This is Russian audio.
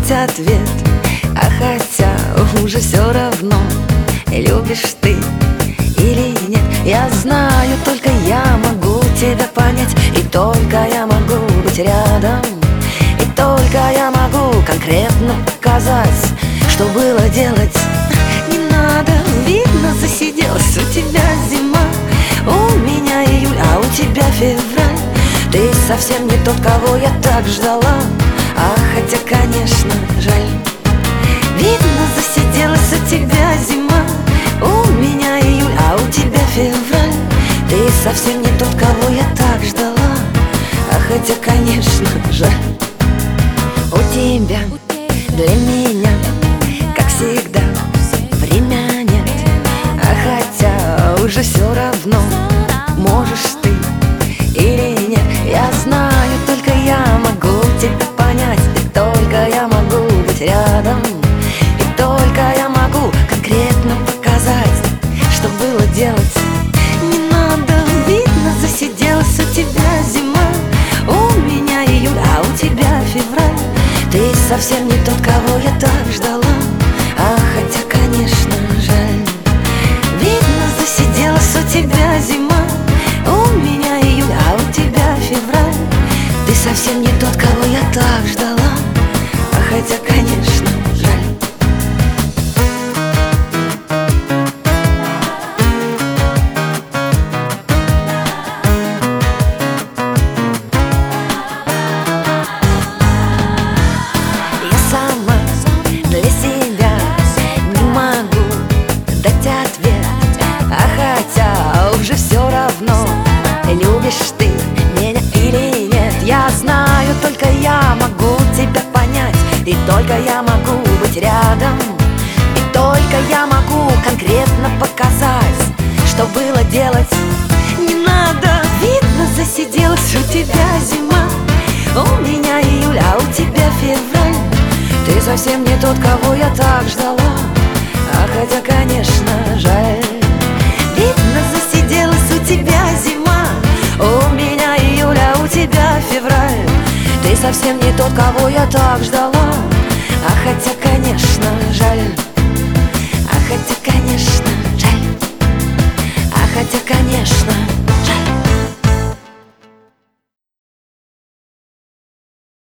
дать ответ, а хотя уже все равно, любишь ты или нет. Я знаю, только я могу тебя понять, и только я могу быть рядом, и только я могу конкретно показать, что было делать. Не надо, видно, засиделась у тебя зима, у меня июль, а у тебя февраль. Ты совсем не тот, кого я так ждала, а хотя, конечно, жаль. Видно, засиделась у тебя зима, у меня июль, а у тебя февраль. Ты совсем не тот, кого я так ждала, а хотя, конечно, жаль. У тебя для меня, как всегда, время нет, а хотя уже все равно, можешь ты или нет. Я знаю, только я могу тебя понять, и только я могу быть рядом, и только я могу конкретно показать, что было делать. Не надо, видно, засиделась у тебя зима, у меня июль, а у тебя февраль. Ты совсем не тот, кого я так ждала, а хотя, конечно, жаль. Видно, засиделась у тебя зима, у меня июль, а у тебя февраль. Ты совсем не тот, кого я так ждала, а хотя, конечно, жаль. Я сама для себя не могу дать ответ, а хотя уже все равно, любишь ты меня или нет. Я знаю, только я могу тебя понять, и только я могу быть рядом, и только я могу конкретно показать, что было делать. Не надо, видно, засиделась у тебя зима, у меня июль, а у тебя февраль. Ты совсем не тот, кого я так ждала, а хотя, конечно, жаль. Видно, засиделась у тебя зима, у меня июль, а у тебя февраль. Ты совсем не тот, кого я так ждала, а хотя, конечно, жаль. А хотя, конечно, жаль. А хотя, конечно,